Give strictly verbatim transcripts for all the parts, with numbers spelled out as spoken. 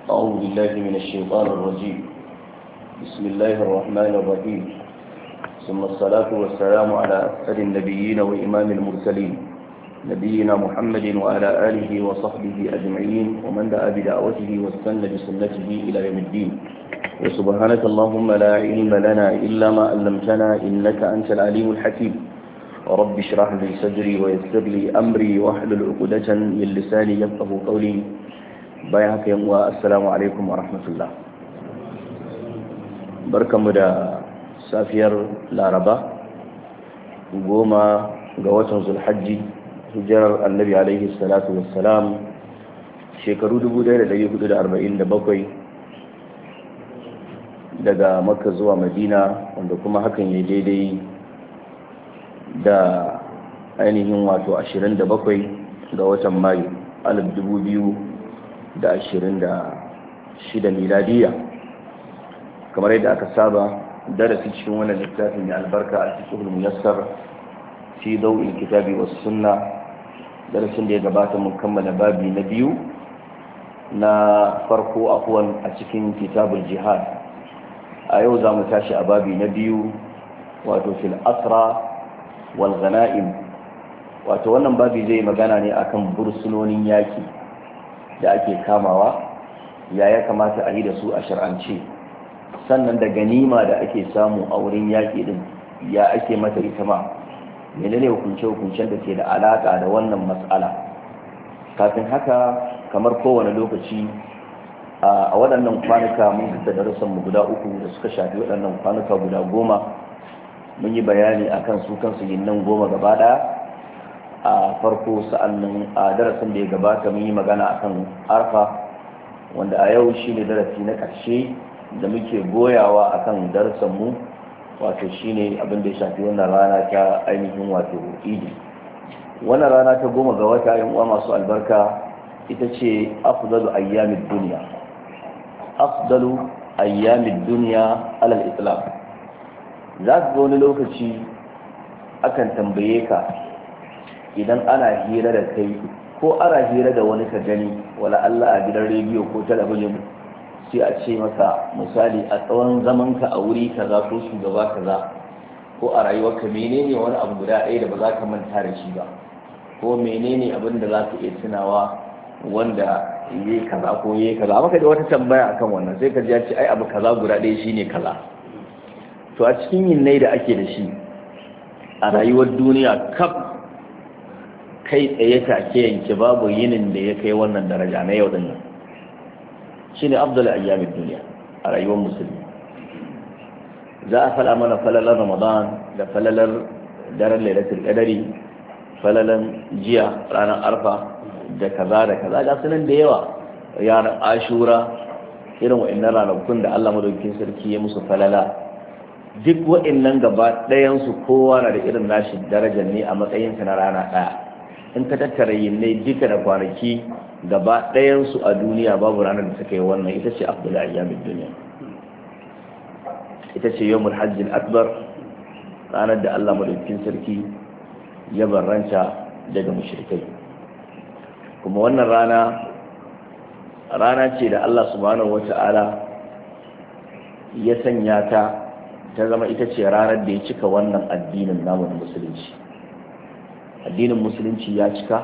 أعوذ بالله من الشيطان الرجيم. بسم الله الرحمن الرحيم. ثم الصلاة والسلام على أسعد النبيين وإمام المرسلين نبينا محمد وعلى آله وصحبه أجمعين ومن دعا بدعوته واستنى بسنته إلى يوم الدين. وسبحانك اللهم لا علم لنا إلا ما علمتنا إنك أنت العليم الحكيم. رب اشرح لي صدري ويسر لي أمري واحلل عقدة من لساني يفقهوا قولي. bayan haka yan uwa assalamu alaikum wa rahmatullah. Barkanmu da safiyar laraba goma ga watan zulhajji hijirar annabi alaihi salatu wassalam shekaru dubu ɗaya da ɗari hudu da arba'in da bakwai daga makka zuwa madina, wanda kuma hakan ya daidai da ainihin wato ashirin da bakwai ga watan mayu alif dubu biyu da ashirin da shida miladiya. Kamar yadda aka saba darasi cikin wannan littafin mai albarka al-fiqhul muyassar fi daw'il kitabi was sunna. Darasin da ya gabata mun kammala babi na biyu na farko afwan a cikin kitabul jihad. A yau za mu tashi a babi na biyu, wato fil asra wal ghanaim. Wato wannan babi zai magana ne akan bursunonin yaki da ake kamawa, ya ya kamata a yi da su a shar'ance, sannan da ganima da ake samu a wurin yaƙi din ya ake mata ita ma, menene hukunce-hukuncen da ke da alaƙa da wannan matsala. Kafin haka, kamar kowane lokaci a waɗannan kwanuka mun fita darussanmu guda uku da suka shafi waɗannan kwanuka guda goma. Mun yi bayani akan su kansu yin nan goma gaba ɗaya a farko, sa'annan a darasin da ya gabata mun yi magana akan arfa, wanda a yau shine darasi na ƙarshe da muke goyawa akan darasin mu, wato shine abin da ya shafi wannan rana ta ainihin wato idi. Wannan rana ta goma ga wata, yan uwa masu albarka, ita ce afdalu ayyamid dunya afdalu ayyamid dunya alal islam. za ka ga wani lokaci akan tambaye ka, idan ana hira da kai ko ana hira da wani ka gani wala Allah a gidan rediyo ko talabijin, sai a ce maka misali a tsawon zamanka a wuri kaza ko shugaba kaza ko a rayuwarka menene wani abu guda ɗaya da ba za ka manta da shi ba, ko menene abin da za ka iya tunawa wanda yayi kaza ko yayi kaza. maka da wata tambaya akan wannan sai ka ji ya ce ai abu kaza guda ɗaya shine kaza. To a cikin yinnai da ake da shi a rayuwar duniya kaf, kai tsaye take yanke babu yinin da ya kai wannan daraja na yau dinnan. Shine afdal ayyamid dunya a rayuwar musulmi. Za a fada mana falalar Ramadan da falalar daren Lailatul Qadari, falalan jiya ranar Arfa da kaza da kaza ga sunan da yawa, ranar Ashura, irin wa'annan ranakun da Allah madaukakin sarki ya musu falala. Duk wa'annan gaba ɗayan su kowa na da irin nashi darajar ne a matsayin na rana ɗaya. In ka tattara yinnai duka da kwanaki gaba ɗayansu a duniya babu ranar da suka yi wannan, ita ce afdal ayyamin duniya, ita ce yawmul hajjil akbar, ranar da Allah madaukakin sarki ya barranta daga mushrikai. Kuma wannan rana rana ce da Allah subhanahu wata'ala ya sanya ta ta zama ita ce ranar da ya cika wannan addinin namu na musulunci. Addinin musulunci ya cika,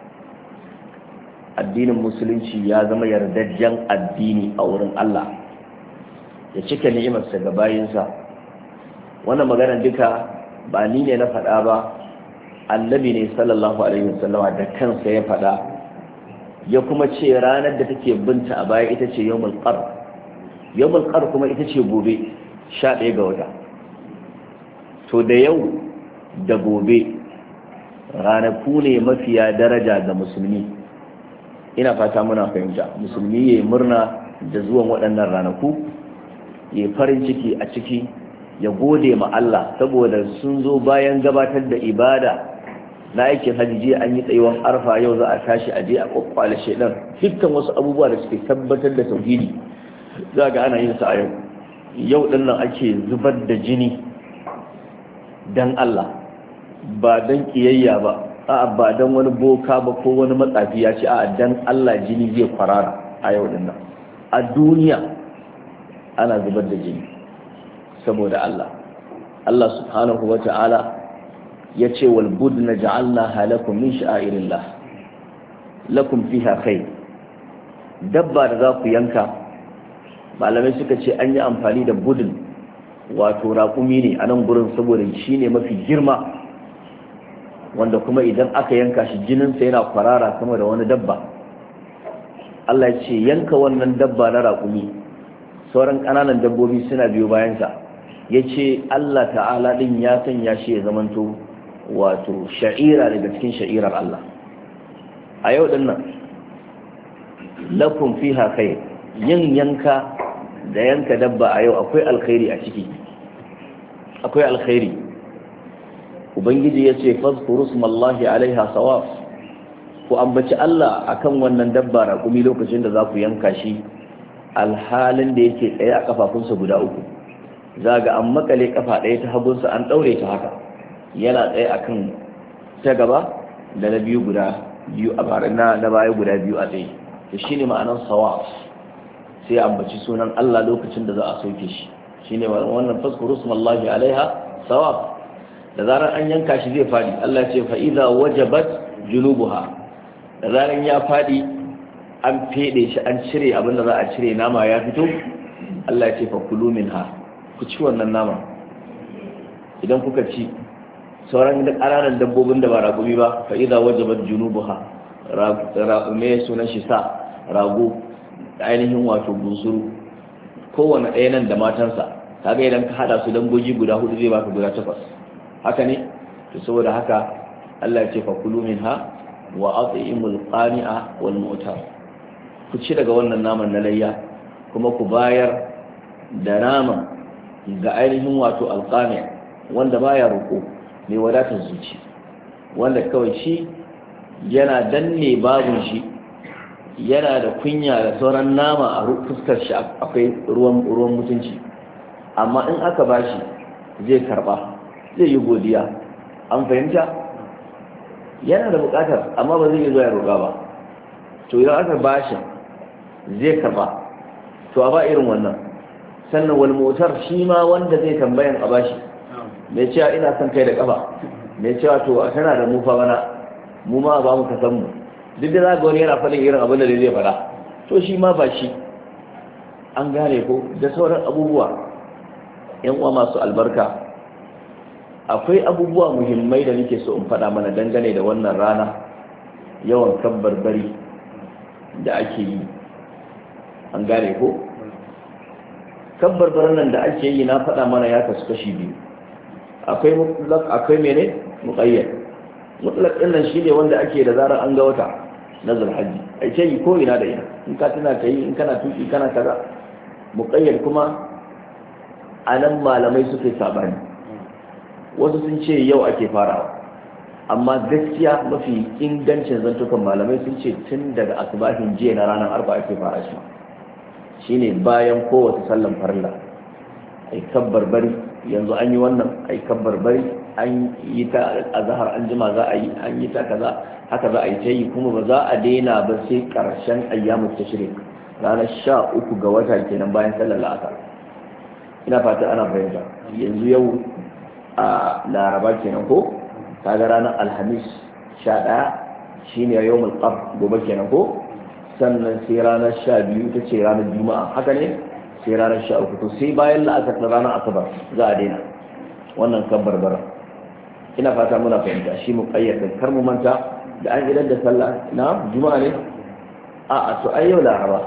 addinin musulunci ya zama yardajjen addini a wurin Allah, ya cika ni'imarsa ga bayinsa. Wannan maganar duka ba ni ne na faɗa ba, annabi ne sallallahu alaihi wasallama da kansa ya faɗa, ya kuma ce ranar da take binta a baya ita ce yawmul qar. Yawmul qar kuma ita ce gobe sha ɗaya ga wata. To da yau da gobe ranaku ne mafiya daraja ga musulmi. Ina fata muna fahimta. Musulmi ya yi murna da zuwan waɗannan ranaku, ya farin ciki a ciki, ya gode ma Allah saboda sun zo bayan gabatar da ibada na aikin hajji. An yi tsayuwan arfa, yau za a tashi a je a kwakwale shedan dukkan wasu abubuwa da suke tabbatar da tauhidi, za ga ana yin sa a yau. Yau ɗin nan ake zubar da jini dan Allah, ba don kiyayya ba, a ba don wani boka ba ko wani matsafi ya ce a dan Allah jini zai kwarara a yau din nan. a duniya ana zubar da jini saboda Allah Allah subhanahu wa ta'ala ya ce wal budna ja'alnaha lakum min sha'irillah lakum fiha khair. Dabba da za ku yanka malamai suka ce an yi amfani da budin wato raƙumi ne a nan gurin saboda shi ne mafi girma, wanda kuma idan aka yanka shi jininsa yana kwarara sama da wani dabba. Allah ya ce yanka wannan dabba na raƙumi sauran ƙananan dabbobi suna biyo bayansa. Ya ce Allah ta'ala ɗin ya sanya shi ya zamanto wato sha'ira daga cikin sha'irar Allah. A yau ɗin nan lakum fiha khair, yin yanka da yanka dabba a yau akwai alkhairi a ciki, akwai alkhairi. Ubangiji ya ce fazkuru smallahi alaiha sawaf, ku ambaci Allah akan wannan dabba raƙumi lokacin da za ku yanka shi alhalin da yake tsaye a kafafunsa guda uku. Za ga an makale kafa ɗaya ta hagunsa an ɗaure ta haka, yana tsaye akan ta gaba da na biyu guda biyu a bara na na baya guda biyu a tsaye. To shine ma'anar sawaf, sai ambaci sunan Allah lokacin da za a soke shi, shine wannan fazkuru smallahi alaiha sawaf. Da zarar an yanka shi zai fadi, Allah ce fa idza wajabat junubuha, da zarar ya fadi an fede shi an cire abin da za a cire, nama ya fito, Allah ce fa kulu minha, ku ci wannan nama. Idan kuka ci sauran ƙananan dabbobin da ba raƙumi ba, fa idza wajabat junubuha, raƙume sunan shi sa, rago da ainihin wato bunsuru, kowane ɗaya nan da matansa, kaga idan ka hada su dangogi guda hudu zai baka guda takwas. Haka ne, to saboda haka Allah ya ce fakulu minha wa at'imul qani'a wal mu'tar, ku ci daga wannan naman na layya kuma ku bayar da naman ga ainihin wato alqani, wanda baya roko, mai wadatar zuci, wanda kawai shi yana danne babun shi, yana da kunya da sauran nama a fuskar shi akwai ruwan ruwan mutunci, amma in aka bashi zai karba, zai yi godiya. An fahimta? Yana da bukatar amma ba zai yi zuwa ya roƙa ba, to idan aka bashi zai karba, to a ba irin wannan. Sannan wal motar shi ma wanda zai tambayan a bashi, mai cewa ina son kai da kafa, mai cewa to tana da mu fa bana, mu ma ba mu ka san mu, duk da za ga wani yana faɗin irin abin da zai faɗa, to shi ma ba shi. An gane ko? Da sauran abubuwa. Yan uwa masu albarka, akwai abubuwa muhimmai da nake so in faɗa mana dangane da wannan rana, yawan kabbar bari da ake yi. An gane ko? Kabbar barin nan da ake yi na faɗa mana ya kasu kashi biyu. Akwai mutlaq, akwai mene? Muqayyad. Mutlaq din nan shine wanda ake da zarar an ga wata na Zulhajji, ai ce yi ko ina da ina, in ka tuna kai, in kana tuki kana kaza. Muqayyad kuma anan malamai suke sabani, wasu sun ce yau ake farawa, amma gaskiya mafi ingancin zantukan malamai sun ce tun daga asubahin jiya na ranar arba ake fara shi, shine bayan kowace sallan farilla ai kabbar bari. Yanzu an yi wannan ai kabbar bari, an yi ta azhar, an jima za a yi, an yi ta kaza, haka za a yi ta yi, kuma ba za a daina ba sai karshen ayyamut tashrik, ranar sha uku ga wata kenan bayan sallar la'asar. Ina fata ana fahimta. Yanzu yau a laraba kenan ko, kaga ranar alhamis sha ɗaya shine yawmul qab, gobe kenan ko, sannan sai ranar sha biyu ta ce ranar juma'a, haka ne, sai ranar sha uku, to sai bayan la'asar da ranar asabar za a daina wannan kan barbara. Ina fata muna fahimta. Shi mu kayyade, kar mu manta da an idan da sallah na juma'a ne, a a to ai yau laraba,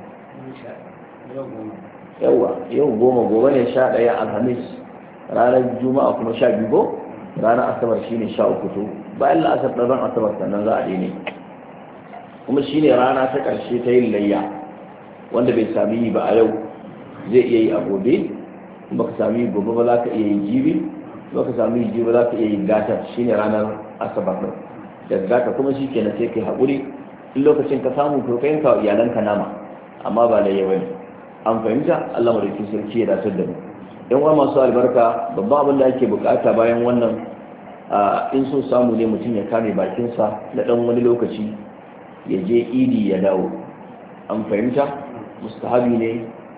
yawa yau goma, gobe ne sha ɗaya alhamis, ranar juma'a kuma sha biyu ko, ranar asabar shine sha uku, to bayan la'asar da ran asabar sannan za a daina. Kuma shine rana ta ƙarshe ta yin layya, wanda bai sami yi ba a yau zai iya yi a gobe, ba ka sami yi gobe ba za ka iya yi jibi, ba ka sami yi jibi ba za ka iya yi gata, shine ranar asabar ɗin. Da gata kuma shi kenan sai kai haƙuri, in lokacin ka samu to ka yanka wa iyalanka nama, amma ba layya bane. An fahimta? Allah madaukakin sarki ya dace da mu. Yan uwa masu albarka, babban abin da ake bukata bayan wannan, in so samu ne mutum ya kame bakinsa na ɗan wani lokaci, ya je idi ya dawo. An fahimta? mustahabi ne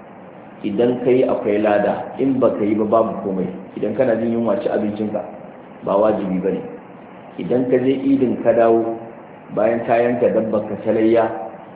idan kai akwai lada, in baka yi ba babu komai. Idan kana jin yunwa ci abincinka, ba wajibi bane. Idan ka je idin ka dawo bayan ka yanka dabbar ka talayya,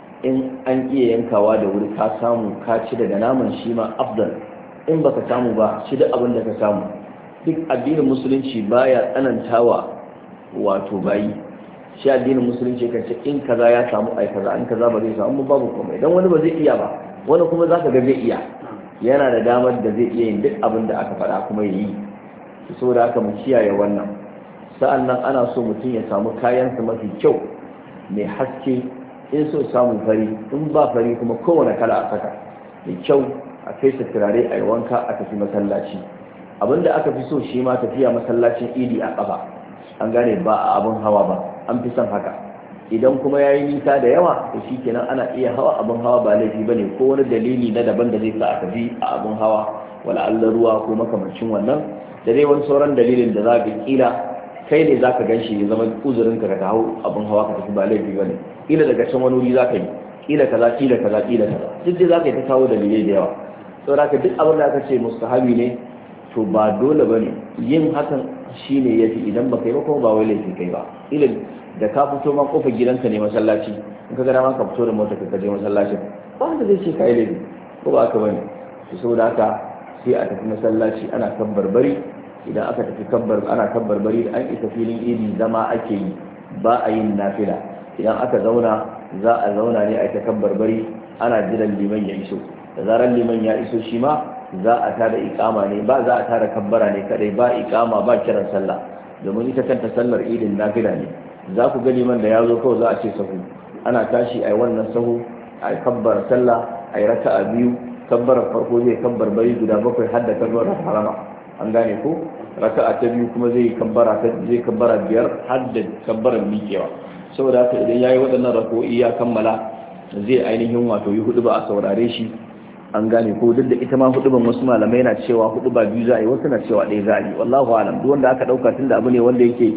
in an iya yankawa da wuri ka samu ka ci daga naman shi ma afdal. In baka samu ba ci duk abin da ka samu. Duk addinin musulunci baya tsanantawa wato bayi. Shi addinin musulunci kan ce in kaza ya samu ai kaza, in kaza ba zai samu babu komai. Dan wani ba zai iya ba, wani kuma zaka ga zai iya, yana da damar da zai iya yin duk abin da aka faɗa kuma yayi. Saboda haka mu kiyaye wannan. Sa'annan ana so mutum ya samu kayansa mafi kyau, mai haske, in so samu fari, in ba fari kuma kowane kala a saka mai kyau, a fesa turare a yi wanka a tafi masallaci. Abinda aka fi so shi ma tafiya masallacin idi a ƙafa, an gane ba a abin hawa ba, an fi son haka. Idan kuma ya yi nisa da yawa to shi kenan ana iya hawa abin hawa ba laifi ba ne, ko wani dalili na daban da zai sa a tafi a abin hawa, wala Allah ruwa ko makamancin wannan, da dai wani sauran dalilin da za ka kila kai ne za ka gan shi ya zama uzurin ka ka hau abin hawa ka tafi ba laifi ba ne. Kila daga can wani wuri za ka yi, kila kaza kila kaza kila kaza, duk dai za ka yi ta kawo dalilai da yawa. Saboda haka duk abin da aka ce mustahabi ne to ba dole bane yin hakan shine yafi. Idan baka yi ba kuma ba wai laifi kai ba. Ilin da ka fito ma kofar gidanka ne masallaci, in ka ga dama ka fito da motar ka je masallacin, ba wanda zai ce kai laifi ko ba haka bane. To saboda haka sai a tafi masallaci ana kabbar bari. Idan aka tafi kabbar ana kabbar bari da an isa filin idi zama ake yi, ba a yin nafila. Idan aka zauna za a zauna ne a ta kabbar bari ana jiran liman ya iso. Da zarar liman ya iso shi ma za a tada ikama ne, ba za a tada kabbara ne kadai, ba ikama ba kiran sallah, domin ita kanta sallar idin nafila ne. Za ku ga liman da ya zo kawai za a ce sahu, ana tashi a yi wannan sahu, a yi kabbar sallah, a yi raka'a biyu. Kabbarar farko zai kabbar bari guda bakwai har da kabbarar harama, an gane ko. Raka'a ta biyu kuma zai kabbara zai kabbara biyar har da kabbarar miƙewa. Saboda haka idan yayi waɗannan rako'i ya kammala, zai ainihin wato yi hudu ba a saurare shi, an gane ko. Duk da ita ma huduban wasu malamai na cewa hudu ba biyu za a yi, wasu na cewa ɗaya za a yi, wallahu alam. Duk wanda aka ɗauka tunda abu ne wanda yake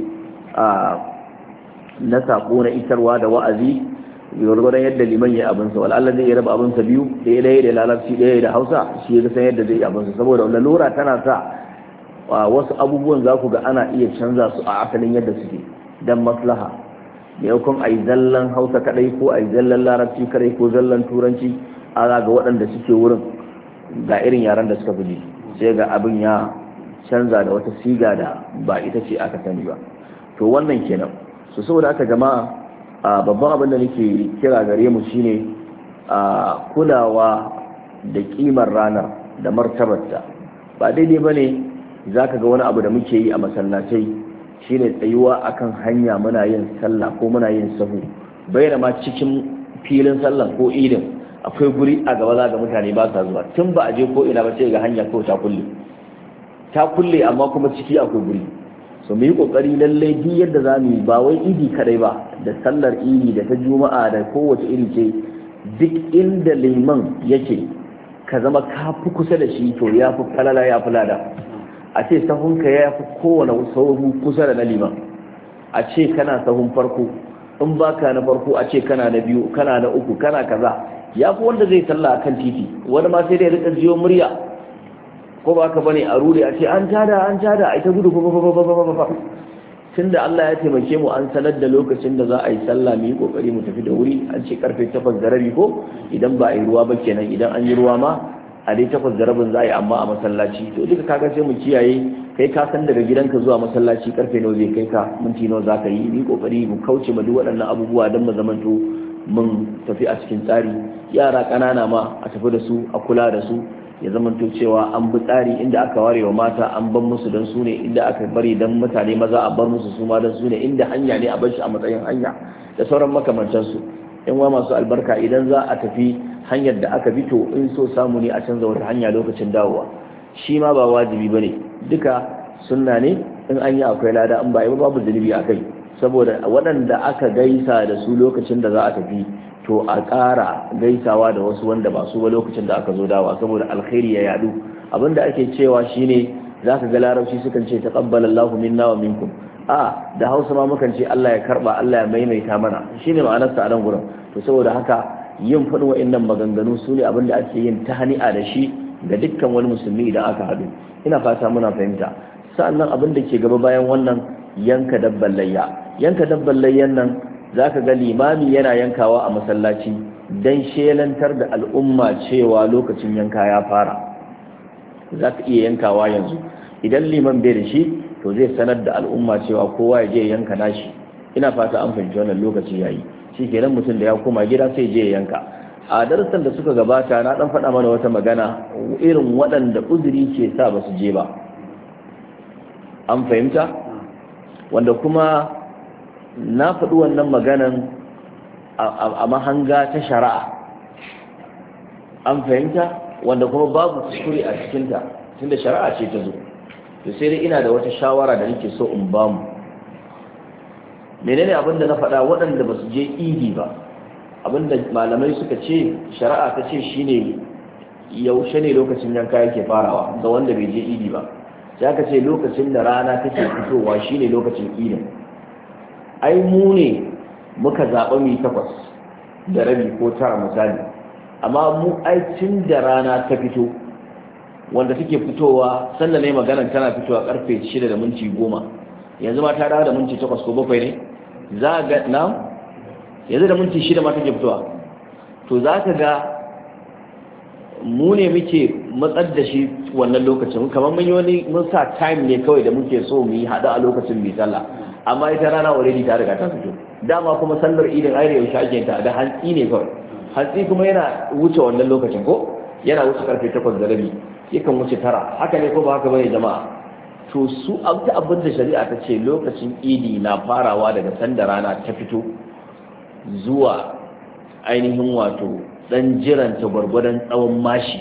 a na sako na isarwa da wa'azi, gwargwadon yadda liman ya abinsa, wala Allah zai raba abinsa biyu, ɗaya ɗaya da larabci ɗaya da hausa, shi ya san yadda zai yi abinsa. Saboda lalura tana sa wasu abubuwan za ku ga ana iya canza su a asalin yadda suke dan maslaha. Maimakon a yi zallan hausa kadai ko a yi zallan larabci kadai ko zallan turanci, ana ga waɗanda suke wurin ga irin yaran da suka fi, sai ga abin ya canza da wata siga da ba ita ce aka sani ba. To wannan kenan. So saboda haka jama'a, babban abin da nake kira gare mu shine kulawa da kimar ranar da martabarta. Ba daidai bane zaka ga wani abu da muke yi a masallatai shine tsayuwa akan hanya muna yin sallah ko muna yin sahu, bayyana ma cikin filin sallah ko idin akwai guri a gaba za ga mutane ba sa zuwa, tun ba a je ko ina ba sai ga hanya ko ta kulle ta kulle amma kuma ciki akwai guri. So mu yi kokari lallai duk yadda za mu yi, ba wai idi kadai ba, da sallar idi da ta juma'a da kowace iri ce, duk inda liman yake ka zama ka fi kusa da shi, to ya fi falala ya fi lada. A ce sahunka ya fi kowane sahu kusa da na liman, a ce kana sahun farko, in baka na farko a ce kana na biyu, kana na uku, kana kaza, ya fi wanda zai sallah akan titi. Wani ma sai dai rika jiyo murya, ko ba ka bane a rure a ce an tada an tada ai ta gudu ba ba ba ba. Tunda Allah ya taimake mu an sanar da lokacin da za a yi sallah, mu yi kokari mu tafi da wuri. An ce karfe takwas da rabi ko, idan ba a yi ruwa ba kenan. Idan an yi ruwa ma a dai takwas da rabin za a yi, amma a masallaci. To duka kaga sai mu kiyaye, kai ka san daga gidanka zuwa masallaci karfe nawa zai kai ka, minti nawa za ka yi. Mu yi kokari mu kauce ma duk waɗannan abubuwa don mu zamanto mun tafi a cikin tsari. Yara ƙanana ma a tafi da su, a kula da su, ya zamanto cewa an bi tsari. Inda aka ware wa mata an bar musu don su ne, inda aka bari don mutane maza a bar musu su ma don su ne, inda hanya ne a bar shi a matsayin hanya, da sauran makamantansu. Yan wa masu albarka, idan za a tafi hanyar da aka bi, to in so samu ne a canza wata hanya lokacin dawowa, shi ma ba wajibi bane, duka sunna ne. In an yi akwai lada, in ba yi babu zunubi a kai. Saboda waɗanda aka gaisa da su lokacin da za a tafi, to a ƙara gaisawa da wasu wanda ba su ba lokacin da aka zo dawa, saboda alkhairi ya yadu. Abinda ake cewa shine, zaka ga larabci sukan ce taqabbalallahu minna wa minkum, a da Hausa ma mukan ce Allah ya karba, Allah ya maimaita mana, shine ma'anar sa a nan gurin. To saboda haka yin faɗin wa'annan maganganu su ne abin da ake yin tahani'a da shi ga dukkan wani musulmi idan aka haɗu. Ina fata muna fahimta. Sa'annan abin da ke gaba bayan wannan yanka dabban layya. Yanka dabban layyan nan zaka ga limami yana yankawa a masallaci dan shelantar da al'umma cewa lokacin yanka ya fara. Zaka iya yankawa yanzu. Idan liman bai da shi to zai sanar da al'umma cewa kowa ya je yanka nashi. Ina fata an fahimci wannan lokaci yayi. Shikenan mutum da ya koma gida sai je yanka. A darussan da suka gabata na dan faɗa mana wata magana irin waɗanda uzuri ke sa ba su je ba. An fahimta? Wanda kuma na faɗi wannan maganan a mahanga ta shari'a. An fahimta? Wanda kuma babu kuskure a cikinta tunda shari'a ce ta zo. To sai dai ina da wata shawara da nake so in bamu. Menene abin da na faɗa waɗanda ba su je idi ba? Abinda malamai suka ce shari'a ta ce shine yaushe ne lokacin yanka yake farawa ga wanda bai je idi ba. Sai aka ce lokacin da rana take fitowa shine lokacin idin. Ai mu ne muka zaɓa mu takwas da rabi ko tara misali, amma mu ai tun da rana ta fito wanda take fitowa sannan ne maganar tana fitowa karfe shida da minti goma, yanzu ma ta dawo da minti takwas ko bakwai ne za ga na yanzu da minti shida ma take fitowa. To za ka ga mu ne muke matsar da shi wannan lokacin kamar mun yi wani mun sa time ne kawai da muke so mu yi haɗu a lokacin mai sallah, amma ita rana already ta riga ta fito. Dama kuma sallar idin ai da yaushe ake ta da hantsi ne kawai. Hantsi kuma yana wuce wannan lokacin ko yana wuce karfe takwas da rabi yakan wuce tara, haka ne ko ba haka bane jama'a? To su abu abin da shari'a ta ce lokacin idi na farawa daga sanda rana ta fito zuwa ainihin wato dan jiranta gwargwadon tsawon mashi.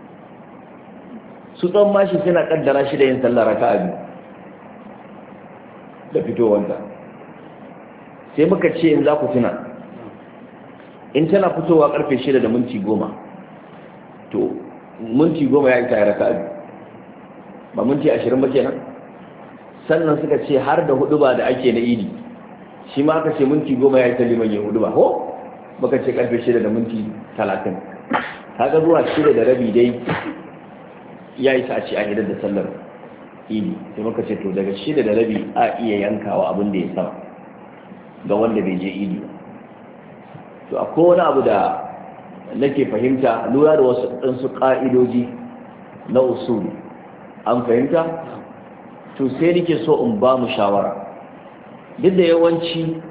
Su tsawon mashi suna kaddara shi da yin sallar raka'a biyu da fitowanta. Sai muka ce in za ku tuna in tana fitowa karfe shida da minti goma to minti goma ya isa ya raka'a biyu ba minti ashirin ba kenan. Sannan suka ce har da hudu ba da ake na idi shi ma aka ce minti goma ya isa liman ya hudu ba ko baka ce karfe shida da minti talatin, kaga zuwa shida da rabi dai ya isa a ce a gidan da sallar idi. Sai muka ce to daga shida da rabi a iya yankawa abin da ya sama ga wanda bai je idi ba. To akwai wani abu da nake fahimta lura da wasu ɗansu ƙa'idoji na usuli an fahimta. To sai nake so in ba mu shawara duk da yawanci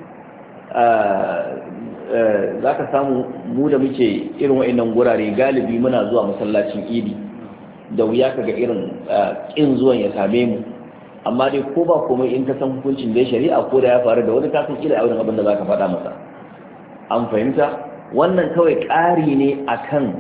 za ka samu mu da muke irin wa'annan gurare galibi muna zuwa masallacin idi da wuya ka ga irin ƙin zuwan ya same mu, amma dai ko ba komai in ka san hukuncin da shari'a ko da ya faru da wani kasan kila a wurin abin da za ka faɗa masa. An fahimta? Wannan kawai ƙari ne akan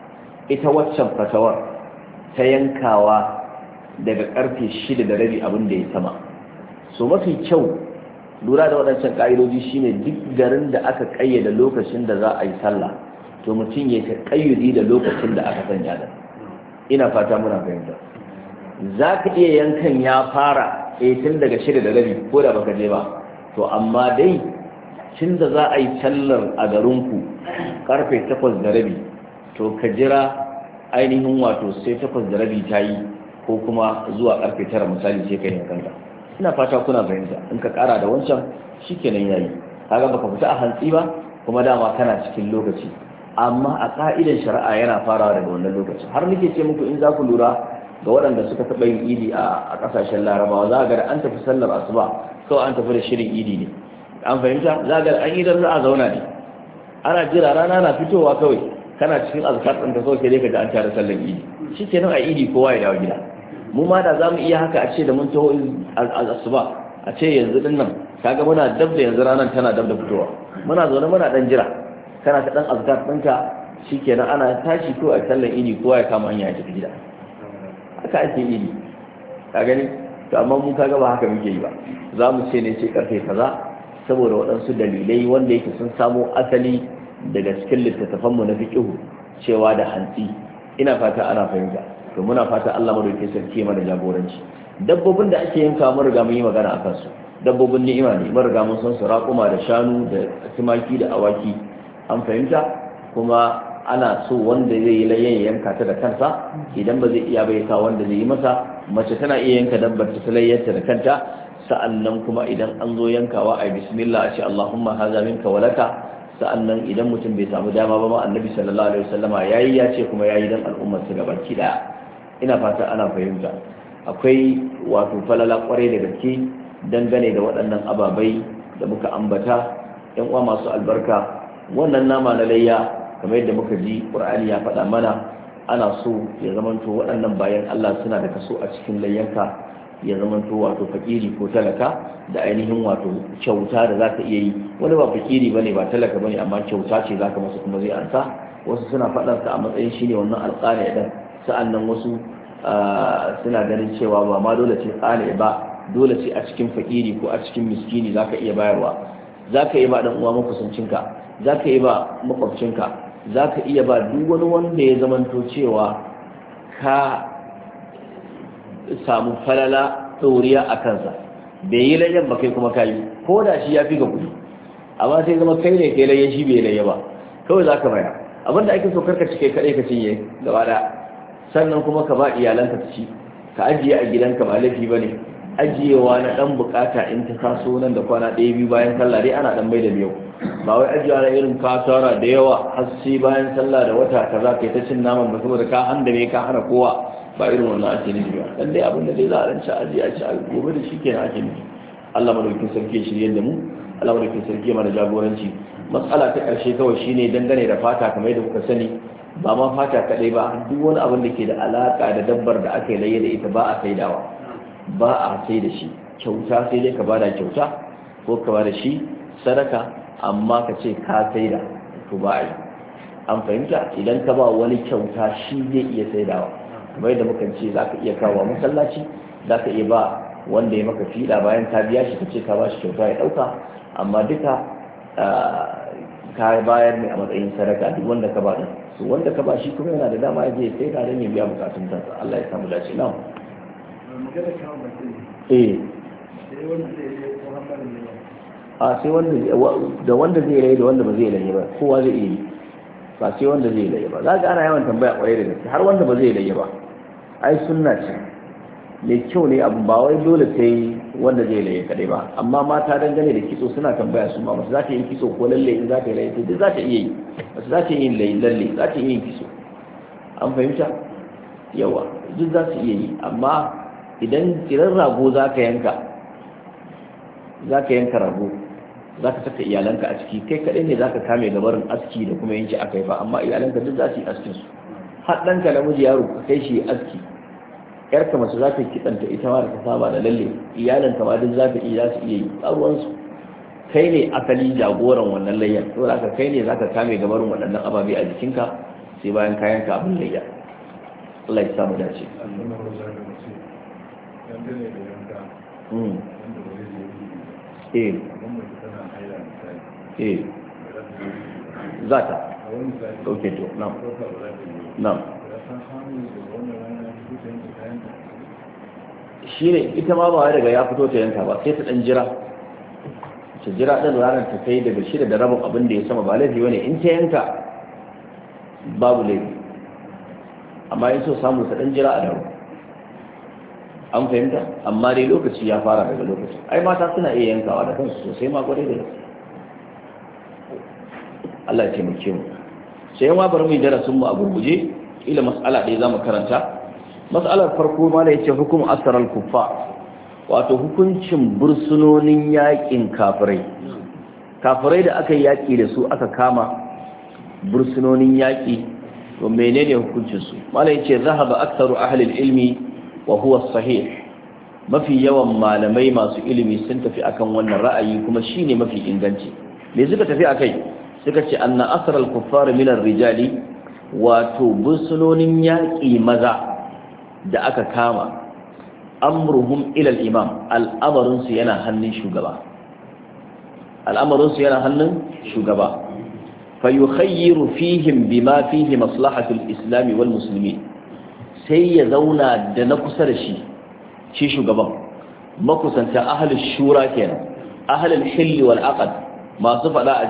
ita waccan fatawar ta yankawa daga ƙarfe shida da rabi abin da ya sama. So mafi kyau lura da waɗancan ƙa'idoji shine duk garin da aka ƙayyade lokacin da za a yi sallah to mutum ya ta ƙayyudi da lokacin da aka sanya da. Ina fata muna fahimta. Za ka iya yankan ya fara eh tun daga shida da rabi ko da baka je ba, to amma dai tun da za a yi sallar a garinku karfe takwas da rabi to ka jira ainihin wato sai takwas da rabi ta yi ko kuma zuwa karfe tara misali sai ka yi kanka. Ina fata kuna fahimta. In ka kara da wancan shikenan yayi, kaga baka fita a hantsi ba kuma dama kana cikin lokaci, amma a ka'idan shari'a yana farawa daga wannan lokaci. Har nake ce muku in za ku lura ga waɗanda suka taɓa yin idi a ƙasashen larabawa za ga da an tafi sallar asuba kawai an tafi da shirin idi ne. An fahimta? Za ga an idar za a zauna ne ana jira rana na fitowa kawai kana cikin azkar ɗin ka kawai sai dai ka ji an tare sallar idi shikenan a idi kowa ya dawo gida. Mu ma da za mu iya haka a ce da mun taho asuba a ce yanzu din nan kaga muna dab da yanzu ranar tana dab da fitowa muna zaune muna dan jira kana ta dan azkar ɗinka shikenan ana tashi ko a sallar idi kowa ya kama hanya ya tafi gida. Haka ake idi ka gani. To amma mu kaga ba haka muke yi ba, za mu ce ne ce karfe kaza saboda waɗansu dalilai wanda yake sun samo asali daga cikin littattafanmu na fiqhu cewa da hantsi. Ina fata ana fahimta. To muna fata Allah madaukakin sarki mana jagoranci. Dabbobin da ake yanka mun riga mun yi magana akan su. Dabbobin ni'ima ne mun riga mun san su raƙuma da shanu da tumaki da awaki. An fahimta? kuma ana so wanda zai yi layyan yanka ta da kansa, idan ba zai iya bai sa wanda zai yi masa. Mace tana iya yanka dabbar ta layyarta da kanta, sa'annan kuma idan an zo yankawa ai bismillah a ce Allahumma hadha minka wa laka. Sa'annan idan mutum bai samu dama ba ma annabi sallallahu alaihi wasallama yayi ya ce kuma yayi dan al'ummar su gabaki daya. Ina fata ana fahimta. Akwai wato falala kwarai da gaske dangane da waɗannan ababai da muka ambata. Yan uwa masu albarka, wannan nama na layya kamar yadda muka ji Qur'ani ya faɗa mana, ana so ya zamanto waɗannan bayan Allah suna da kaso a cikin layyanka, ya zamanto wato fakiri ko talaka da ainihin wato kyauta da zaka iya yi. Wani ba fakiri bane ba talaka bane amma kyauta ce zaka masa kuma zai ansa. Wasu suna faɗar sa a matsayin shine wannan alƙani idan, sa'annan wasu suna ganin cewa ba ma dole ce ƙani ba, dole ce a cikin fakiri ko a cikin miskini zaka iya bayarwa. Zaka iya ba dan uwa makusancinka, zaka iya ba makwabcinka, za ka iya ba duk wani wanda ya zamanto cewa ka samu falala ɗoriya a kansa, bai yi layyan ba kai kuma ka yi, ko da shi ya fi ga kuɗi, amma sai zama kai ne kai layyan shi bai layya ba, kawai za ka baya. Abinda ake so karka ci kai kaɗai ka cinye gaba da, sannan kuma ka ba iyalanka ta ci, ka ajiye a gidanka ba laifi ba ne. Ajiyewa na ɗan bukata in ta taso nan da kwana ɗaya biyu bayan sallah dai ana ɗan mai da miyau, ba wai ajiyewa na irin ka tara da yawa har sai bayan sallah da wata kaza kai ta cin naman ba saboda ka handame ka hana kowa, ba irin wannan ake nufi ba. Dan dai abin da dai za a ranci ajiye a ci a gobe da shi kenan ake nufi. Allah madaukakin sarki ya shirye da mu, Allah madaukakin sarki ya mana jagoranci. Matsala ta ƙarshe kawai shine dangane da fata, kamar yadda kuka sani, ba ma fata kaɗai ba, duk wani abin da ke da alaka da dabbar da aka yi layya da ita ba a saidawa, ba a sai da shi. Kyauta sai dai ka bada kyauta ko ka bada shi sadaka, amma ka ce ka saida to ba a yi. An fahimta? Idan ka ba wani kyauta shi zai iya saidawa, kamar yadda muka ce za ka iya kawo masallaci, za ka iya ba wanda ya maka fiɗa bayan ka biya shi ka ce ka ba shi kyauta ya ɗauka, amma duka ka bayar ne a matsayin sadaka duk wanda ka ba ɗin. So wanda ka ba shi kuma yana da dama ya je ya saida don ya biya bukatun kansa. Allah ya samu dace. Na'am. eh a sai wanda da wanda zai rayu da wanda ba zai rayu ba, kowa zai yi, ba sai wanda zai rayu ba. Za ga ana yawan tambaya kwarai da gaske, har wanda ba zai rayu ba, ai sunna ce mai kyau ne abu, ba wai dole sai wanda zai rayu kadai ba. Amma mata dangane da kitso suna tambaya su ma, masu za ta yi kitso ko lalle in za ta yi rayu, duk za ta iya yi, masu za ta yi lalle, za ta iya yin kitso. An fahimta? Yawa duk za su iya yi, amma idan kiran rago za ka yanka za ka yanka rago, za ka saka iyalanka a ciki, kai kaɗai ne za ka kame gabarin aski da kuma yanki aka yi ba, amma iyalanka duk za su yi askinsu. Haɗanka namiji yaro ka kai shi aski, yarka mace za ta kiɗanta ita ma da ta saba da lalle, iyalanka ma duk za ta iya za su iya yi, ruwansu. Kai ne asali jagoran wannan layyan, to da kai ne za ka kame gabarin waɗannan ababe a jikinka sai bayan kayan ka abin layya. Allah ya samu dace. eh eh za ta ok to nam nam shi ne ita ma ba daga ya fito ta yanka ba, sai ta dan jira ta jira ɗin ranar ta kai daga shida da rabin abin da ya sama, ba laifi wani in ta yanka babu laifi, amma in so samu ta dan jira a dawo. An fahimta? Amma dai lokaci ya fara daga lokaci. Ai mata suna iya yankawa da kansu sosai ma kwarai da gaske. Allah ya taimake mu. Sai ma bari mu yi darasin mu a gurguje, ila mas'ala ɗaya zamu karanta. Mas'alar farko ma da yace hukum asral kuffar. Wato hukuncin bursunonin yakin kafirai. Kafirai da aka yaki da su aka kama bursunonin yaki, to menene hukuncin su? Malai yace zahaba aktsaru ahli ilmi wa huwa sahih, mafi yawan malamai masu ilimi sun tafi akan wannan ra'ayi kuma shine mafi inganci. Me suka tafi akai? Suka ce anna asr al-kuffar min ar-rijali, wato bursunonin yaki maza da aka kama, amruhum ila al-imam, al'amarin su yana hannun shugaba, al'amarin su yana hannun shugaba, fayukhayyiru fihim bima fihi maslahatu al-islam wal muslimin, sai ya zauna da na kusa da shi shi shugaban, makusanta ahlul shura kenan, ahlul hill wal aqd, masu fada aji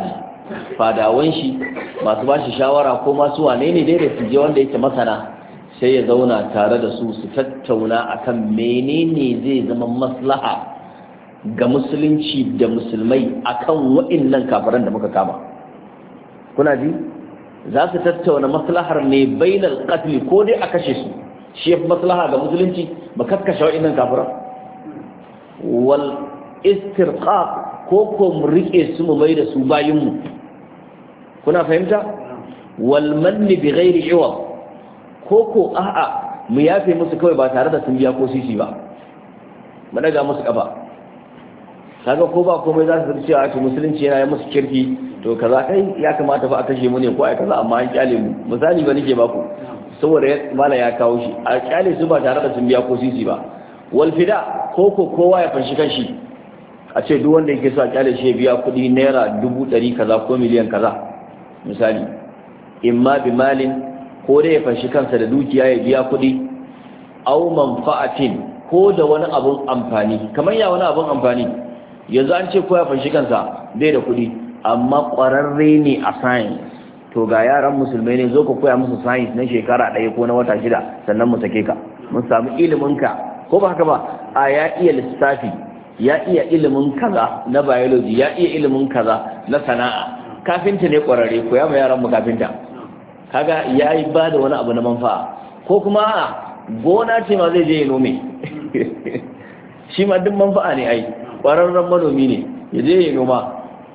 fadawan shi masu ba shi shawara ko masu wane ne dai da su je wanda yake masana sai ya zauna tare da su su tattauna akan menene zai zama maslaha ga musulunci da musulmai akan waɗannan kafiran da muka kama. Kuna ji za su tattauna maslahar ne bainal qatl ko dai a kashe su shi yafi maslaha ga musulunci ba kakkashe waɗannan kafiran, wal istirqaq ko ko mu rike su mu mai da su bayin mu. Kuna fahimta? wal manni bi ghairi iwad ko ko a'a mu yafe musu kawai ba tare da sun biya ko sisi ba, mu daga musu kafa. Kaga ko ba komai za su ce a ce musulunci yana yi musu kirki to kaza kai ya kamata fa a kashe mu ne ko ai kaza amma an kyale mu. Misali ba nake baku saboda mala ya kawo shi a kyale su ba tare da sun biya ko sisi ba. Wal fida ko ko kowa ya fanshi kanshi a ce duk wanda yake so a kyale shi ya biya kuɗi naira dubu ɗari kaza ko miliyan kaza misali, imma bi malin ko dai ya fanshi kansa da dukiya ya biya kuɗi, au manfa'atin ko da wani abun amfani. Kamar ya wani abun amfani yanzu an ce ko ya fanshi kansa bai da kuɗi amma ƙwararre ne a science, to ga yaran musulmai ne zo ka koya musu science na shekara ɗaya ko na wata shida sannan mu sake ka, mun samu ilimin ka ko ba haka ba. A ya iya lissafi, ya iya ilimin kaza na biology, ya iya ilimin kaza na sana'a, kafinta ne ƙwararre, ko ya ma yaran mu kafinta. Kaga yayi ba da wani abu na manfa'a. Ko kuma a gona ce ma zai je ya nome shi ma duk manfa'a ne ai, ƙwararren manomi ne ya je ya noma,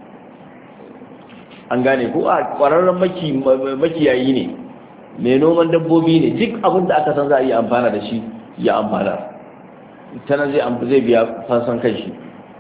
an gane ko a ƙwararren makiyayi ne mai noman dabbobi ne, duk abin da aka san za a yi amfana da shi ya amfana, ta nan zai biya fansan kan shi.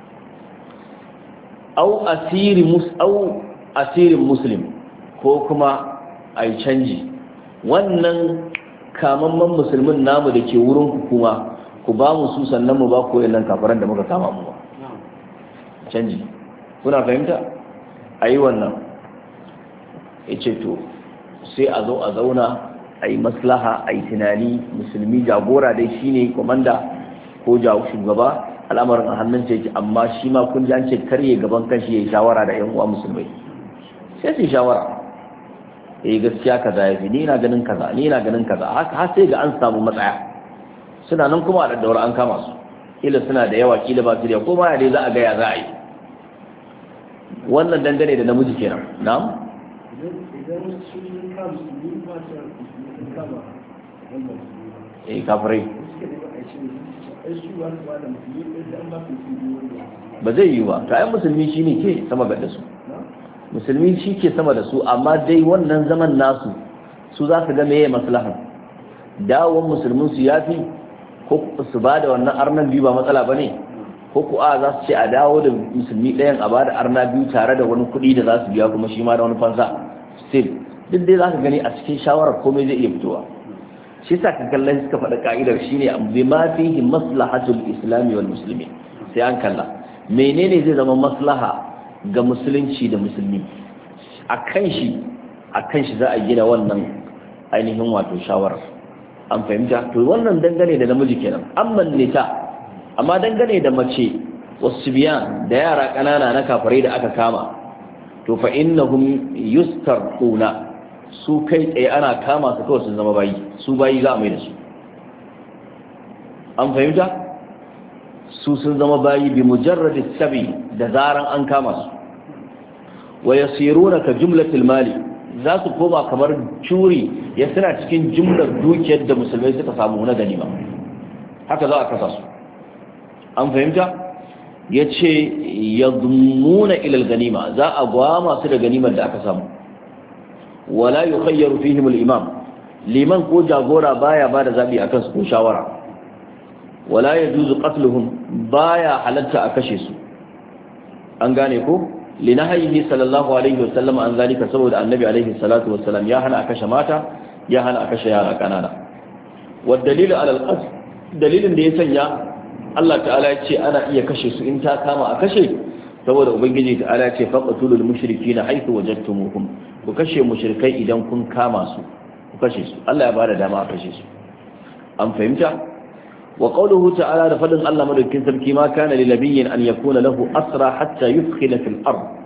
au asirin muslim ko kuma a yi canji, wannan kamamman musulmin namu da ke wurin hukuma ku ba mu su sannan mu ba ku nan kafaran da muka kama mu ba canji. Kuna fahimta? a yi wannan ya ce to sai a zo a zauna a yi maslaha, a yi tunani. Musulmi jagora dai shine komanda ko shugaba, al'amarin a hannun ce, amma shi ma kun ji an ce karye gaban kanshi ya yi shawara da yan uwa musulmai, sai su yi shawara. eh gaskiya kaza ya fi, ni na ganin kaza, ni na ganin kaza, haka har sai ga an samu matsaya. Suna nan kuma a daddaura an kama su, kila suna da yawa, kila ba su da yawa, ko ma ya dai za a ga ya za a yi. wannan dangane da namiji kenan. Na'am. eh kafirai ba zai yi ba, ta yi musulmi shi ne ke sama da su, musulmi shi ke sama da su, amma dai wannan zaman nasu su za su ga meye maslahan dawon musulmin su yafi ko su ba da wannan arnan biyu ba matsala ba ne, ko ku a za su ce a dawo da musulmi ɗayan a ba da arna biyu tare da wani kuɗi da za su biya kuma shi ma da wani fansa. Still duk dai za ka gani a cikin shawarar komai zai iya fitowa. shi sa ka kallon suka faɗa ka'idar shine bi ma fihi maslahatul islami wal muslimin, sai an kalla menene zai zama maslaha ga musulunci da musulmi, akan shi akan shi za a gina wannan ainihin wato shawarar. An fahimta? To wannan dangane da namiji kenan. Amma nisa, amma dangane da mace wasu biyan da yara ƙanana na kafirai da aka kama, to fa innahum yustarquna, su kai tsaye ana kama su kawai sun zama bayi, su bayi za a mai da su. An fahimta? Su sun zama bayi bi mujarradi sabi, da zaran an kama su. Wa yasiruna ka jumlatil mali, za su koma kamar curi ya suna cikin jumlar dukiyar da musulmai suka samu na ganima, haka za a kasa su. An fahimta? Ya ce ya zummuna ilal ganima, za a gwama su da ganimar da aka samu. Wala yi khayyaru fihim imam, liman ko jagora baya ba da zaɓi a kansu ko shawara. Wala ya juzu qatluhum, baya halatta a kashe su. An gane ko? Linahayihi sallallahu alaihi wasallam an zalika, saboda annabi alaihi salatu wasallam ya hana a kashe mata, ya hana a kashe yara kanana. Wa dalilu ala al-qatl, dalilin da ya sanya Allah ta'ala ya ce ana iya kashe su in ta kama a kashe, saboda ubangiji ta'ala ya ce faqtulul mushrikeena haythu wajadtumuhum, ku kashe mushrikai idan kun kama su, ku kashe su. Allah ya bada dama a kashe su. An fahimta? wa qawluhu ta'ala, da fadin Allah madaukakin sarki, ma kana lil nabiyyin an yakuna lahu asra hatta yufkhila fil ard,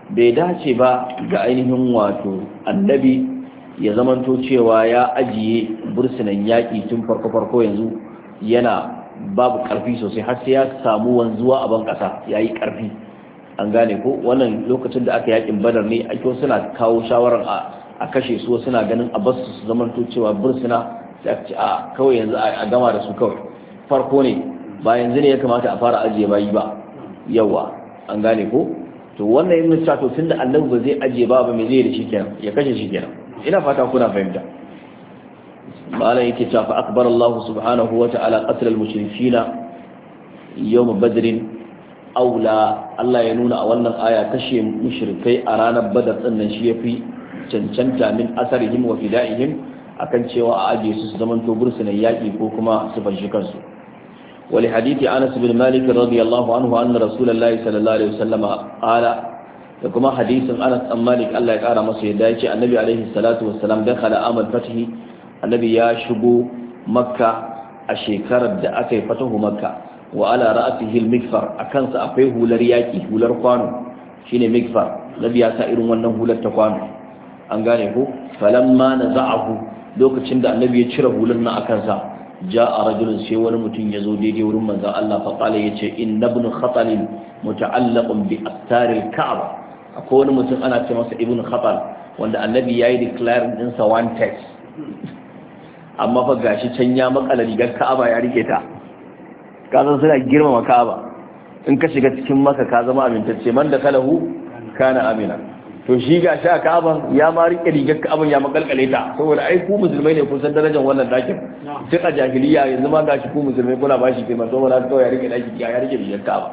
bai dace ba ga ainihin wato annabi ya zamanto cewa ya ajiye bursunan yaƙi tun farko farko yanzu yana babu ƙarfi sosai har sai ya samu wanzuwa a ban ƙasa yayi ƙarfi an gane ko wannan lokacin da aka yaƙin badar ne ake suna kawo shawarar a kashe su suna ganin a basu su zamanto cewa bursuna sai aka ce a kawai yanzu a gama da su kawai farko ne ba yanzu ne ya kamata a fara ajiye bayi ba yawa an gane ko to wannan yin cewa to tunda annabi ba zai ajiye ba ba me zai da shi kenan ya kashe shi kenan ina fata kuna fahimta malam yake cewa fa akbar Allah subhanahu wa ta'ala qatl al mushrikina yawm badr aula Allah ya nuna a wannan aya kashe mushrikai a ranar badar din nan shi yafi cancanta min asarihim wa fida'ihim akan cewa a ajiye su su zaman to bursunan yaki ko kuma su fanshi kansu ولحديث أنس بن مالك رضي الله عنه أن رسول الله صلى الله عليه وسلم قال لكما حديث أنس بن مالك الله يقرأ مصير دايتي النبي عليه الصلاة والسلام دخل عام الفتح النبي يشبو مكة الشيكار دأكي فتح مكة وعلى رأسه المغفر أكنس أفيه لرياكي ولرقانه شين مغفر النبي يسائر ونه للتقانه أنقانه فلما نزعه لوك تشند النبي يتشره لنا أكنسا جاء رجل sai wani mutum yazo daidai wurin manzon Allah fa qala yace inna ibn khatal muta'allaqun bi astar al-ka'ba akwai wani mutum ana ce masa ibn khatal wanda annabi yayi declare din sa wanted amma fa gashi can ya makala rigar ka'aba ya rike ta ka san suna girmama ka'aba in ka shiga cikin maka ka zama amintacce man da kalahu kana amina to shi gashi a ka'aban ya ma rike rigar ka'aban ya makalkale ta saboda ai ku musulmai ne kun san darajar wannan dakin tun a jahiliya yanzu ma gashi ku musulmai kuna bashi kai ma saboda kawai ya rike daki ya rike rigar ka'aba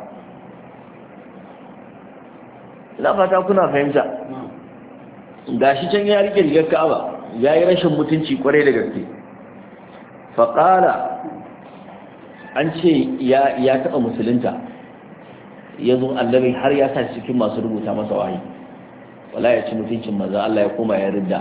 ina fata kuna fahimta gashi can ya rike rigar ka'aba ya yi rashin mutunci kwarai da gaske faqala an ce ya ya taba musulunta yazo annabi har ya sa cikin masu rubuta masa wahayi wala ya ci mutuncin maza Allah ya koma ya ridda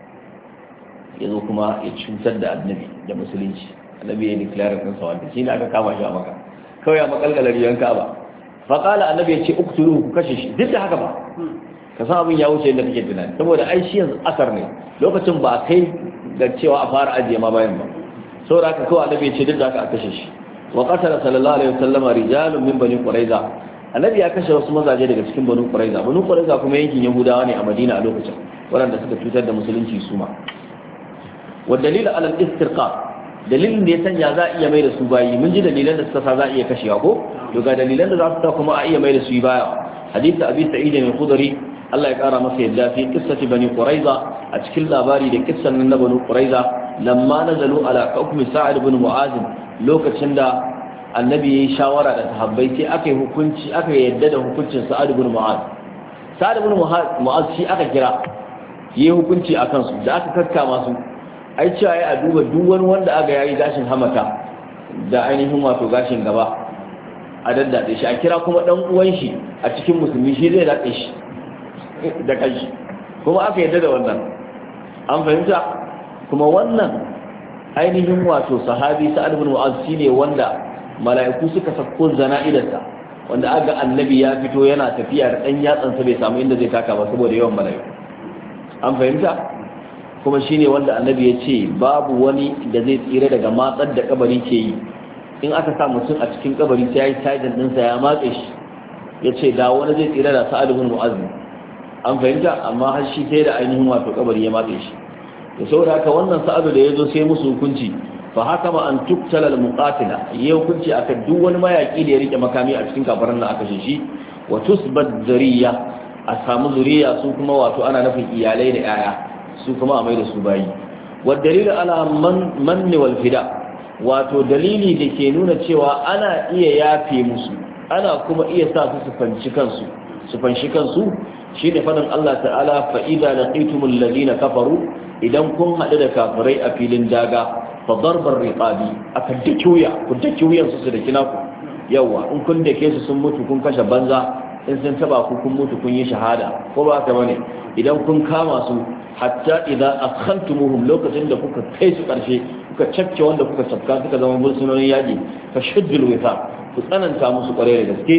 ya zo kuma ya cutar da annabi da musulunci annabi ya declare kansa wanda shi ne aka kama shi a maka kawai ya makalkalar yanka ba faƙala annabi ya ce uktulu ku kashe shi duk da haka ba ka san abin ya wuce yadda kake tunani saboda ai shi yanzu asar ne lokacin ba kai ga cewa a fara ajiye ma bayan ba saboda haka kawai annabi ya ce duk da haka a kashe shi wa qatala sallallahu alaihi wasallam rijalun min bani quraiza annabi ya kashe wasu mazaje daga cikin banu quraiza banu quraiza kuma yankin yahudawa ne a madina a lokacin waɗanda suka cutar da musulunci su ma wa dalil ala al-istirqaq dalilin da ya sanya za a iya mai da su bayi mun ji dalilan da suka sa za a iya kashewa ko to ga dalilan da za su ta kuma a iya mai da su baya hadisi abi sa'id al-khudri Allah ya kara masa yadda fi qissati bani quraiza a cikin labari da kissan nan na banu quraiza lamma nazalu ala hukmi sa'id ibn mu'az lokacin da annabi ya yi shawara da sahabbai sai aka yi hukunci aka yadda da hukuncin sa'ad ibn mu'az sa'ad ibn mu'az shi aka kira yi hukunci a kansu da aka kakkama su ai cewa ya a duba duk wani wanda aka yayi gashin hamata da ainihin wato gashin gaba a daddade shi a kira kuma dan uwan shi a cikin musulmi shi zai daɗe shi da kanshi kuma aka yadda da wannan an fahimta kuma wannan ainihin wato sahabi sa'ad ibn mu'az shine wanda mala'iku suka sako zana'idarsa wanda aga annabi ya fito yana tafiya da dan yatsansa bai samu inda zai taka ba saboda yawan mala'iku an fahimta kuma shine wanda annabi ya ce babu wani da zai tsira daga matsar da kabari ke yi in aka sa mutum a cikin kabari sai ya yi tajin ɗinsa ya matse shi ya ce da wani zai tsira da sa'ad ibn mu'az an fahimta amma har shi sai da ainihin wato kabari ya matse shi da saboda haka wannan sa'adu da ya zo sai musu hukunci fa haka ma an tuktala al-muqatila yayi hukunci akan duk wani mayaki da ya rike makami a cikin kafaran nan aka shi wa tusbad zuriya a samu zuriya su kuma wato ana nufin iyalai da yaya su kuma a mai da su bayi wa dalilu ala man manni wal fida wato dalili da ke nuna cewa ana iya yafe musu ana kuma iya sa su su fanci kansu su fanshi kansu shine fadin Allah ta'ala fa idza laqitumul ladina kafaru idan kun hadu da kafirai a filin daga fa darbar riqabi aka dake wuya ku dake wuyan su da kina ku yawa in kun dake su sun mutu kun kashe banza in sun taba ku kun mutu kun yi shahada ko ba haka bane idan kun kama su hatta idza akhantumuhum lokacin da kuka kai su karshe kuka cafke wanda kuka cafka suka zama bursunonin yaƙi fa shuddul withaq ku tsananta musu kware da gaske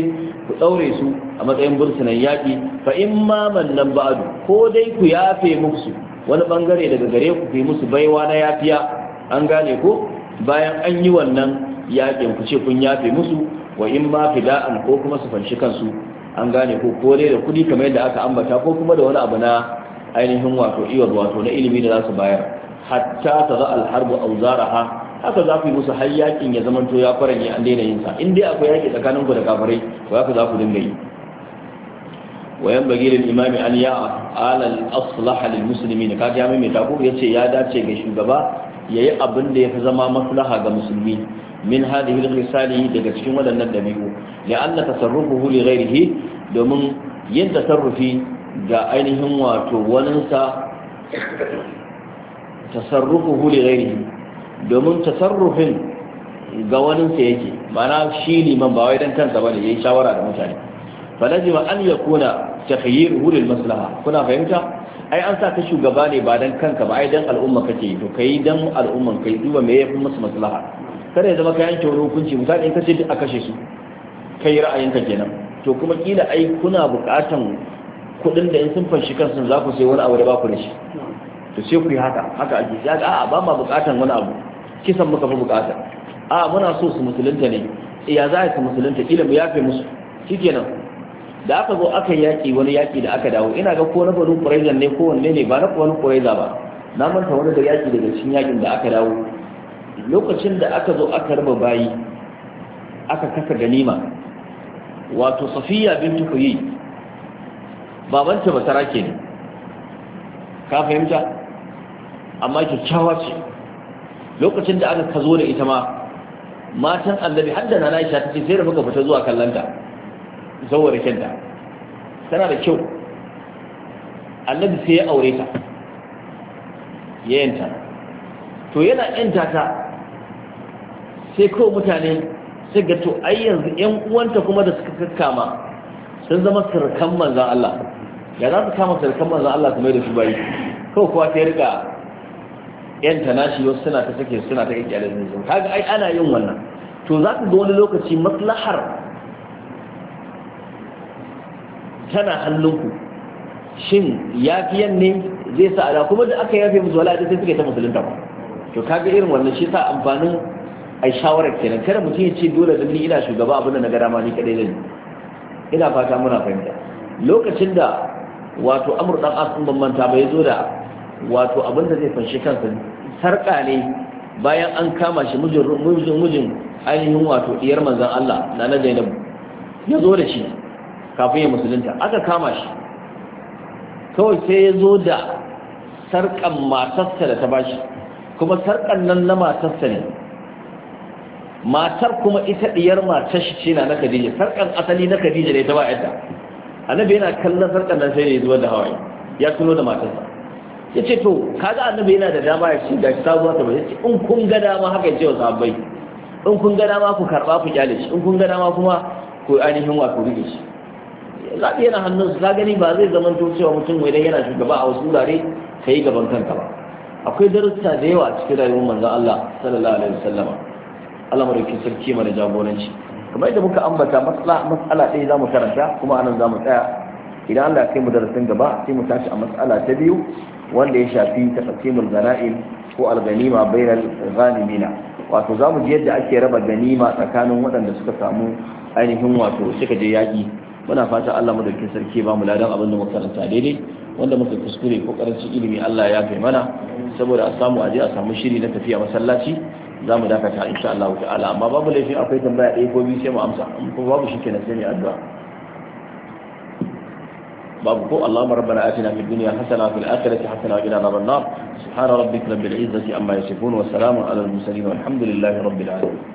ku daure su a matsayin bursunan yaki fa imma mannan ba'du ko dai ku yafe musu wani bangare daga gare ku ku yi musu baiwa na yafiya an gane ko bayan an yi wannan yakin ku ce kun yafe musu wa imma fida'an ko kuma su fanshi kansu an gane ko ko dai da kudi kamar yadda aka ambata ko kuma da wani abu na ainihin wato iya wato na ilimi da za su bayar hatta ta za alharbu auzaraha haka za ku yi musu har yakin ya zamanto ya fara ne an daina yin sa in dai akwai yaki tsakanin ku da kafirai to haka za ku dinga yi wa yanbaghi lil imami an ya ala al aslaha lil muslimin ka ga mai ta ku yace ya dace ga shugaba yayi abin da yafi zama maslaha ga musulmi min hadhihi al risali daga cikin wadannan dabi'u li anna tasarrufuhu li ghairihi domin yin tasarrufi ga ainihin wato waninsa tasarrufuhu li ghairihi domin tasarrufin ga waninsa yake mana shi liman ba wai dan kansa bane yayi shawara da mutane falajima an yakuna takhyiruhu lil maslaha kuna fahimta ai an sa ka shugaba ne ba dan kanka ba ai dan al'umma kake to kai dan al'umman kai duba me yafi musu maslaha kada ya zama ka yanke wani hukunci misali in kace duk a kashe su kai ra'ayinka kenan to kuma kila ai kuna buƙatan kuɗin da in sun fanshi kansu za ku sai wani abu da ba ku da shi to sai ku yi haka haka ake ya ga a'a ba ma buƙatan wani abu kisan muka fi buƙata a muna so su musulunta ne ya za su musulunta kila mu yafe musu shikenan da aka zo aka yaki wani yaki da aka dawo ina ga ko na banu quraiza ne ko wanne ne ba na wani quraiza ba na manta wani da yaki daga cikin yakin da aka dawo lokacin da aka zo aka raba bayi aka kasa ganima wato safiya bintu huyi babanta basara ke ne ka fahimta amma kyakkyawa ce lokacin da aka kazo da ita ma matan annabi hadda na Aisha tace sai da muka fita zuwa kallanta saboda kenta tana da kyau annabi sai ya aure ta ya yanta to yana yanta ta sai ko mutane sai ga to ai yanzu ƴan uwanta kuma da suka kakkama sun zama sarkan manzon Allah ya za su kama sarkan manzon Allah kuma da su bayi kawai kuwa sai rika yanta nashi wasu suna ta sake suna ta kike alazin sun kaga ai ana yin wannan to za ka ga wani lokaci maslahar tana hannunku shin yafiyan ne zai sa ala kuma da aka yafe musu wala sai suke ta musulunta ba to kaga irin wannan shi sa amfanin ai shawarar kenan kada mutum ya ce dole da ni ina shugaba abin da na ga dama ni kadai zan ina fata muna fahimta lokacin da wato amur dan as ban manta bai zo da wato abin da zai fanshi kansa sarka ne bayan an kama shi mijin mijin ainihin wato diyar manzon Allah na na Zainab ya zo da shi kafin ya musulunta aka kama shi kawai sai ya zo da sarkan matarsa da ta bashi kuma sarkan nan na matarsa ne matar kuma ita diyar matar shi ce na na Khadija sarkan asali na Khadija ne ta ba yadda annabi yana kallon sarkan nan sai ya zuwa da hawaye ya tuno da matarsa yace to kaga annabi yana da dama ya ce gashi ta zuwa ta ba yace in kun ga dama haka yace wa sahabbai in kun ga dama ku karba ku kyale shi in kun ga dama kuma ku ainihin wa ku rike shi zabi yana hannun su ka gani ba zai zama to cewa mutum wai dan yana shugaba a wasu wurare kai gaban kanka ba akwai darussa da yawa a cikin rayuwar manzon Allah sallallahu alaihi wasallam Allah madaukakin sarki mana jagoranci kamar yadda muka ambata mas'ala mas'ala ɗaya zamu karanta kuma anan zamu tsaya idan Allah ya kai mu darasin gaba sai mu tashi a mas'ala ta biyu wanda ya shafi taqsimul ganaim ko al-ganima bainal ghanimina wato zamu ji yadda ake raba ganima tsakanin waɗanda suka samu ainihin wato suka je yaki muna fata Allah madaukakin sarki ba mu ladan abin da muka karanta daidai wanda muka kuskure ko karancin ilimi Allah ya kai mana saboda a samu aje a samu shiri na tafiya masallaci za mu dakata insha Allah ta'ala amma babu laifin akwai tambaya ɗaya ko biyu sai mu amsa in ko babu shikenan sai mu addu'a babu ko Allahumma rabbana atina fid dunya hasana wa fil akhirati hasana wa qina adhaban nar subhana rabbika rabbil izzati amma yasifun wa salamun alal mursalin walhamdulillahi rabbil alamin